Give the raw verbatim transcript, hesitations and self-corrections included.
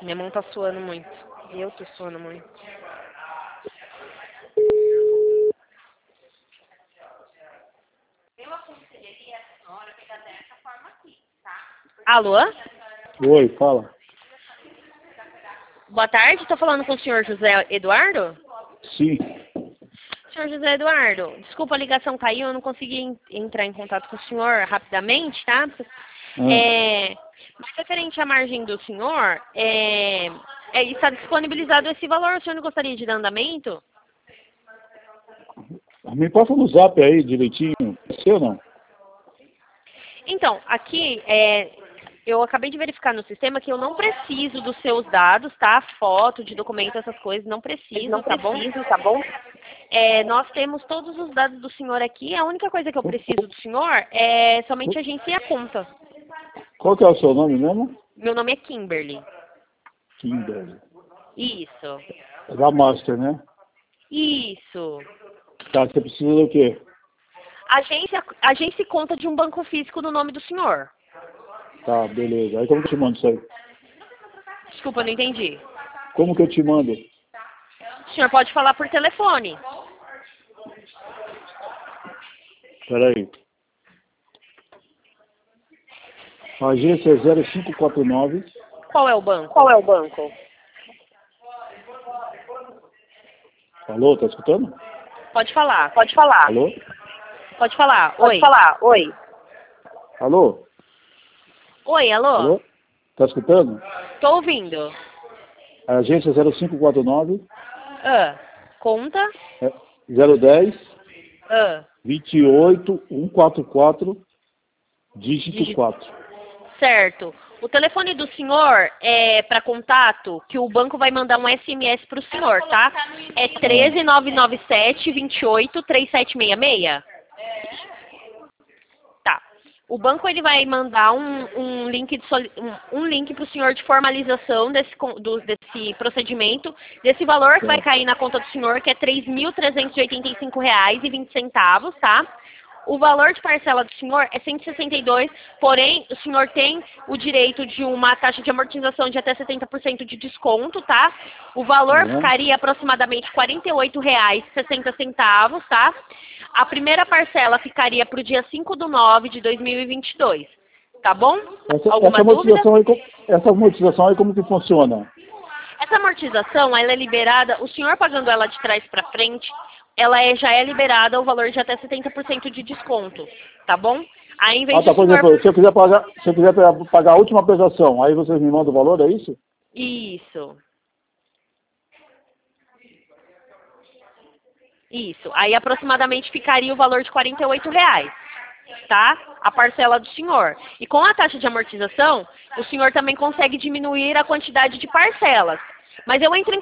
Minha mão tá suando muito. Eu tô suando muito. Eu aconselharia a senhora pegar dessa forma aqui, tá? Alô? Oi, fala. Boa tarde, tô falando com o senhor José Eduardo? Sim. Senhor José Eduardo, desculpa, a ligação caiu, eu não consegui en entrar em contato com o senhor rapidamente, tá? Ah. É, mas referente à margem do senhor, é, é, está disponibilizado esse valor, o senhor não gostaria de dar andamento? Me passa no zap aí direitinho, você ou não? Então, aqui, é, eu acabei de verificar no sistema que eu não preciso dos seus dados, tá? Foto, de documento, essas coisas, não preciso, Não tá bom? preciso, tá bom? É, nós temos todos os dados do senhor aqui, a única coisa que eu preciso do senhor é somente a agência e a conta. Qual que é o seu nome mesmo? Meu nome é Kimberly. Kimberly. Isso. É da Master, né? Isso. Tá, você precisa do quê? Agência, agência e conta de um banco físico no nome do senhor. Tá, beleza. Aí como que eu te mando isso aí? Desculpa, eu não entendi. Como que eu te mando? O senhor pode falar por telefone. Peraí. A agência é zero cinco quatro nove. Qual é o banco? Qual é o banco? Alô, tá escutando? Pode falar. Pode falar. Alô? Pode falar. Pode Oi. falar. Oi. Alô? Oi, alô? Alô? Tá escutando? Tô ouvindo. A agência é zero cinco quatro nove. Ah, conta. É zero dez. Ah, vinte e oito, cento e quarenta e quatro, dígito Dígito. quatro. certo. O telefone do senhor é para contato, que o banco vai mandar um S M S para o senhor, tá? É treze nove nove sete, vinte e oito, trinta e sete sessenta e seis? Tá. O banco ele vai mandar um, um link de soli- um, um link para o senhor de formalização desse, con- do, desse procedimento, desse valor que vai Certo. cair na conta do senhor, que é três mil trezentos e oitenta e cinco reais e vinte centavos, tá? O valor de parcela do senhor é cento e sessenta e dois, porém, o senhor tem o direito de uma taxa de amortização de até setenta por cento de desconto, tá? O valor Uhum. ficaria aproximadamente quarenta e oito reais e sessenta centavos, tá? A primeira parcela ficaria para o dia cinco de nove de dois mil e vinte e dois, tá bom? Essa, Alguma essa, dúvida? amortização aí, co- essa amortização aí como que funciona? Essa amortização, ela é liberada, o senhor pagando ela de trás para frente, ela é, já é liberada o valor de até setenta por cento de desconto, tá bom? Aí, em vez Ah, tá, de o por senhor... exemplo, se eu quiser pagar, se eu quiser pa- pagar a última prestação, aí vocês me mandam o valor, é isso? Isso. Isso. Aí, aproximadamente, ficaria o valor de quarenta e oito reais, tá? A parcela do senhor. E com a taxa de amortização, o senhor também consegue diminuir a quantidade de parcelas. Mas eu entro em